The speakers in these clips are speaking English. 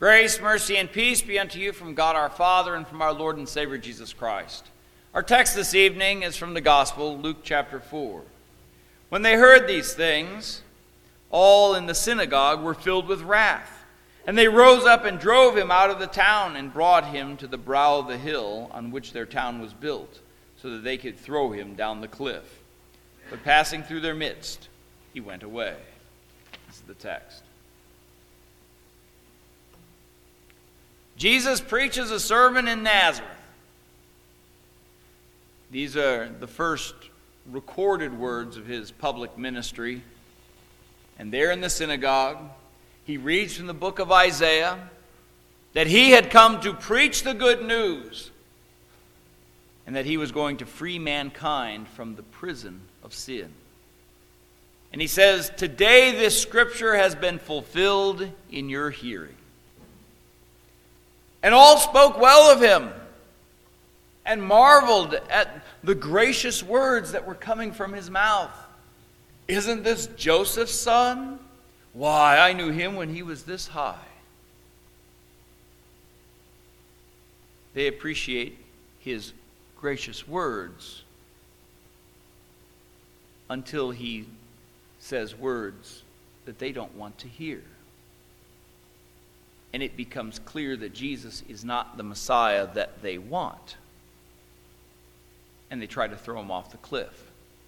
Grace, mercy, and peace be unto you from God our Father and from our Lord and Savior Jesus Christ. Our text this evening is from the Gospel, Luke chapter 4. When they heard these things, all in the synagogue were filled with wrath. And they rose up and drove him out of the town and brought him to the brow of the hill on which their town was built, so that they could throw him down the cliff. But passing through their midst, he went away. This is the text. Jesus preaches a sermon in Nazareth. These are the first recorded words of his public ministry. And there in the synagogue, he reads from the book of Isaiah that he had come to preach the good news and that he was going to free mankind from the prison of sin. And he says, "Today this scripture has been fulfilled in your hearing." And all spoke well of him and marveled at the gracious words that were coming from his mouth. "Isn't this Joseph's son? Why, I knew him when he was this high." They appreciate his gracious words until he says words that they don't want to hear. And it becomes clear that Jesus is not the Messiah that they want. And they try to throw him off the cliff.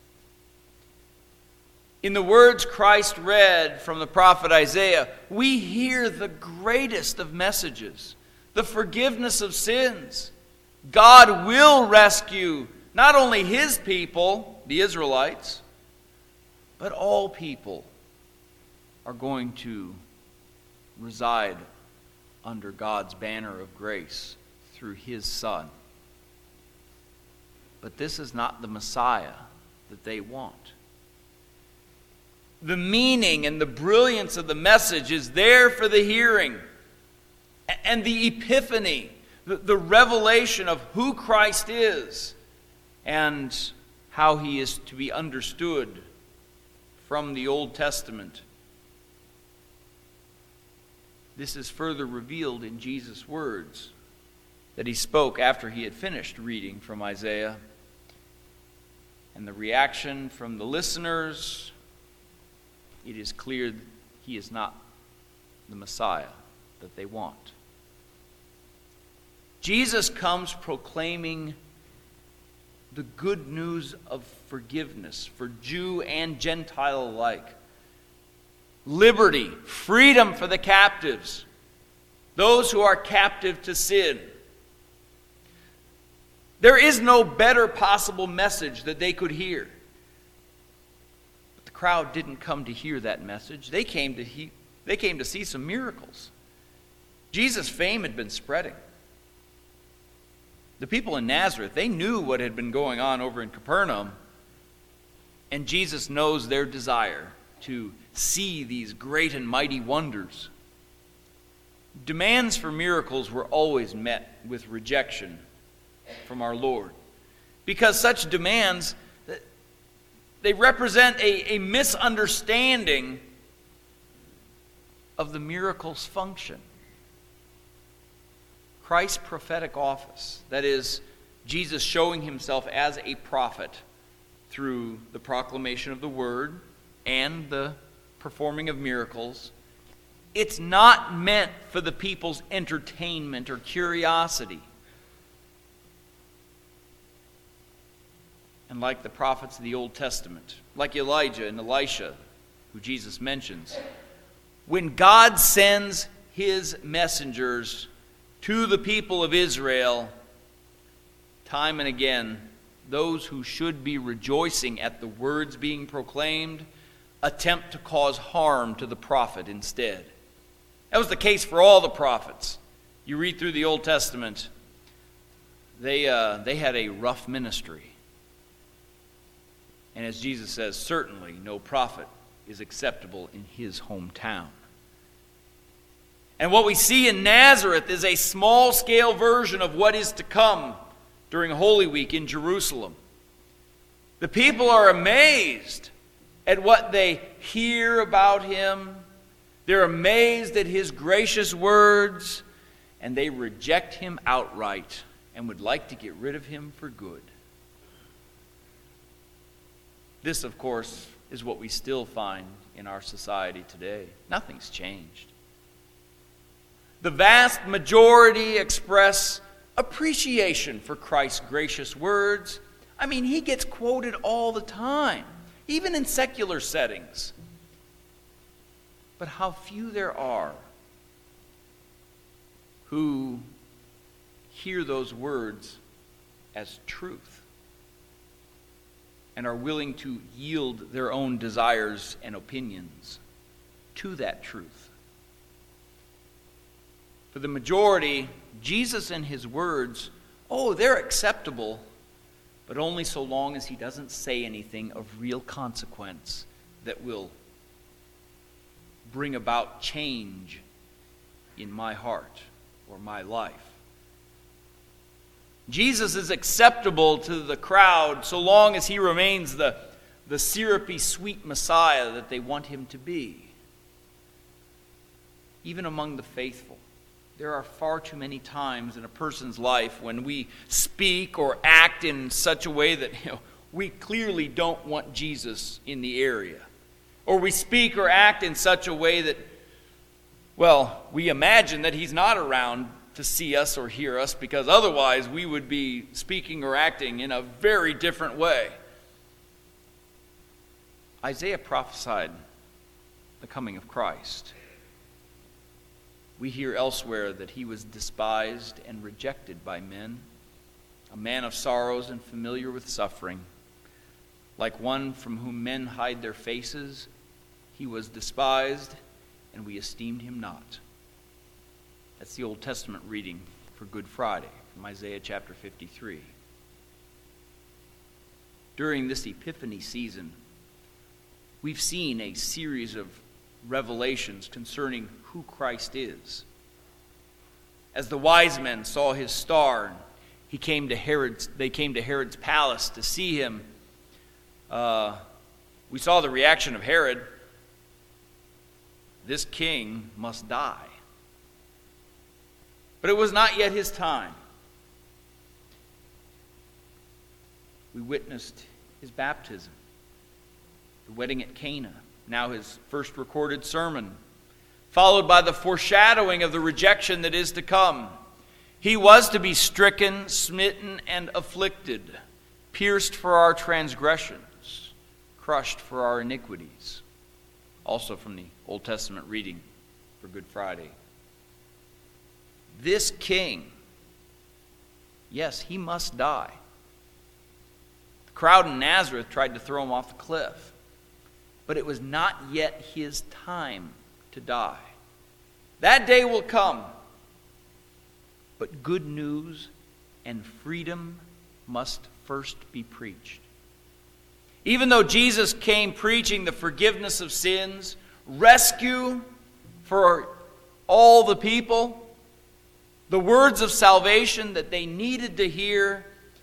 In the words Christ read from the prophet Isaiah, we hear the greatest of messages, the forgiveness of sins. God will rescue not only his people, the Israelites, but all people are going to reside under God's banner of grace through his Son. But this is not the Messiah that they want. The meaning and the brilliance of the message is there for the hearing. And the epiphany, the revelation of who Christ is and how he is to be understood from the Old Testament. This is further revealed in Jesus' words that he spoke after he had finished reading from Isaiah. And the reaction from the listeners, it is clear he is not the Messiah that they want. Jesus comes proclaiming the good news of forgiveness for Jew and Gentile alike. Liberty, freedom for the captives, those who are captive to sin. There is no better possible message that they could hear. But the crowd didn't come to hear that message. They came to see some miracles. Jesus' fame had been spreading. The people in Nazareth, they knew what had been going on over in Capernaum, and Jesus knows their desire to see these great and mighty wonders. Demands for miracles were always met with rejection from our Lord, because such demands, they represent a misunderstanding of the miracle's function. Christ's prophetic office, that is, Jesus showing himself as a prophet through the proclamation of the word and the performing of miracles, it's not meant for the people's entertainment or curiosity. And like the prophets of the Old Testament, like Elijah and Elisha, who Jesus mentions, when God sends his messengers to the people of Israel, time and again, those who should be rejoicing at the words being proclaimed attempt to cause harm to the prophet instead. That was the case for all the prophets. You read through the Old Testament, they had a rough ministry. And as Jesus says, certainly no prophet is acceptable in his hometown. And what we see in Nazareth is a small-scale version of what is to come during Holy Week in Jerusalem. The people are amazed at what they hear about him. They're amazed at his gracious words, and they reject him outright and would like to get rid of him for good. This, of course, is what we still find in our society today. Nothing's changed. The vast majority express appreciation for Christ's gracious words. I mean, he gets quoted all the time, even in secular settings. But how few there are who hear those words as truth and are willing to yield their own desires and opinions to that truth. For the majority, Jesus and his words, they're acceptable, but only so long as he doesn't say anything of real consequence that will bring about change in my heart or my life. Jesus is acceptable to the crowd so long as he remains the syrupy, sweet Messiah that they want him to be. Even among the faithful, there are far too many times in a person's life when we speak or act in such a way that we clearly don't want Jesus in the area. Or we speak or act in such a way that, we imagine that he's not around to see us or hear us, because otherwise we would be speaking or acting in a very different way. Isaiah prophesied the coming of Christ. We hear elsewhere that he was despised and rejected by men, a man of sorrows and familiar with suffering. Like one from whom men hide their faces, he was despised, and we esteemed him not. That's the Old Testament reading for Good Friday from Isaiah chapter 53. During this Epiphany season, we've seen a series of revelations concerning who Christ is. As the wise men saw his star, they came to Herod's palace to see him. We saw the reaction of Herod. This king must die. But it was not yet his time. We witnessed his baptism, the wedding at Cana, now his first recorded sermon, followed by the foreshadowing of the rejection that is to come. He was to be stricken, smitten, and afflicted, pierced for our transgressions, crushed for our iniquities. Also from the Old Testament reading for Good Friday. This king, yes, he must die. The crowd in Nazareth tried to throw him off the cliff, but it was not yet his time to die. That day will come, but good news and freedom must first be preached. Even though Jesus came preaching the forgiveness of sins, rescue for all the people, the words of salvation that they needed to hear,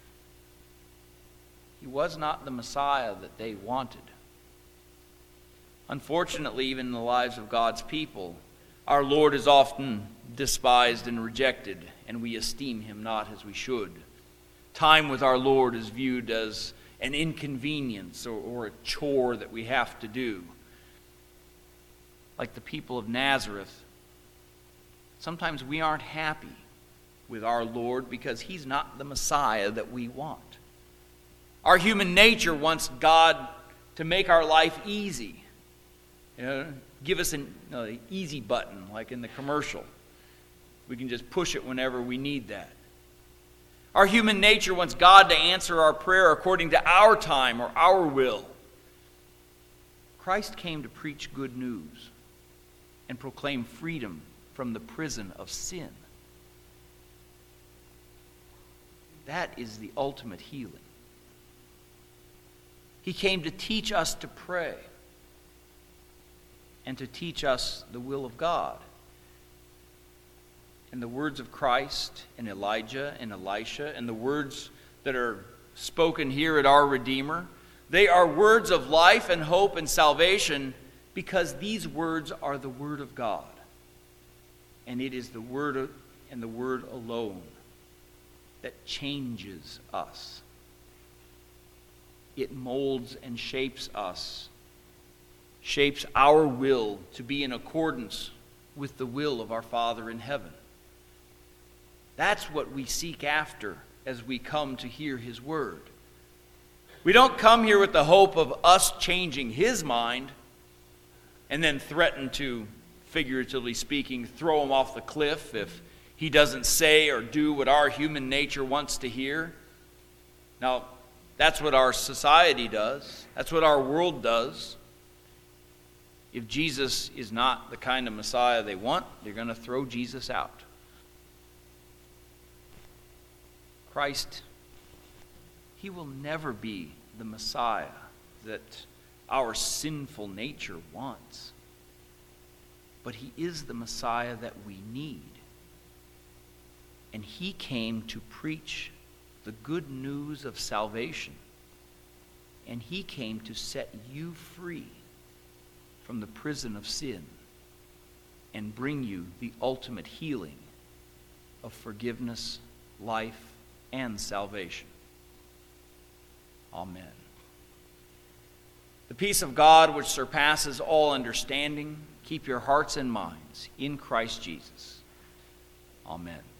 he was not the Messiah that they wanted. Unfortunately, even in the lives of God's people, our Lord is often despised and rejected, and we esteem him not as we should. Time with our Lord is viewed as an inconvenience or a chore that we have to do. Like the people of Nazareth, sometimes we aren't happy with our Lord because he's not the Messiah that we want. Our human nature wants God to make our life easy. Give us an easy button like in the commercial. We can just push it whenever we need that. Our human nature wants God to answer our prayer according to our time or our will. Christ came to preach good news and proclaim freedom from the prison of sin. That is the ultimate healing. He came to teach us to pray and to teach us the will of God. And the words of Christ and Elijah and Elisha and the words that are spoken here at our Redeemer, they are words of life and hope and salvation Because these words are the Word of God. And it is the Word and the Word alone that changes us. It molds and shapes us, shapes our will to be in accordance with the will of our Father in heaven. That's what we seek after as we come to hear His Word. We don't come here with the hope of us changing His mind and then threaten to, figuratively speaking, throw Him off the cliff if He doesn't say or do what our human nature wants to hear. Now, that's what our society does. That's what our world does. If Jesus is not the kind of Messiah they want, they're going to throw Jesus out. Christ, He will never be the Messiah that our sinful nature wants. But He is the Messiah that we need. And He came to preach the good news of salvation. And He came to set you free from the prison of sin and bring you the ultimate healing of forgiveness, life, and salvation. Amen. The peace of God, which surpasses all understanding, keep your hearts and minds in Christ Jesus. Amen.